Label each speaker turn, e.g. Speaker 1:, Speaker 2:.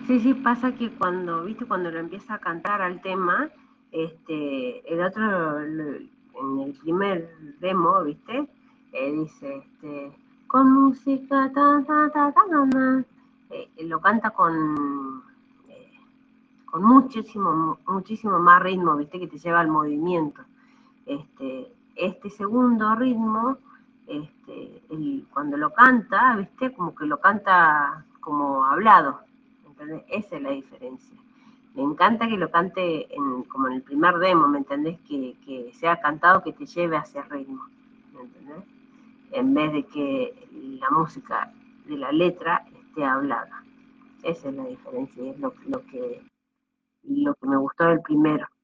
Speaker 1: Sí, sí, pasa que cuando, viste, cuando lo empieza a cantar al tema, el otro, en el primer demo, viste, dice, con música, lo canta con muchísimo, muchísimo más ritmo, viste, que te lleva al movimiento. Este segundo ritmo, cuando lo canta, viste, como que lo canta como hablado, ¿entendés? Esa es la diferencia. Me encanta que lo cante como en el primer demo, ¿me entendés? Que sea cantado, que te lleve hacia el ritmo, ¿me entendés? En vez de que la música de la letra esté hablada. Esa es la diferencia y es lo que me gustó del primero.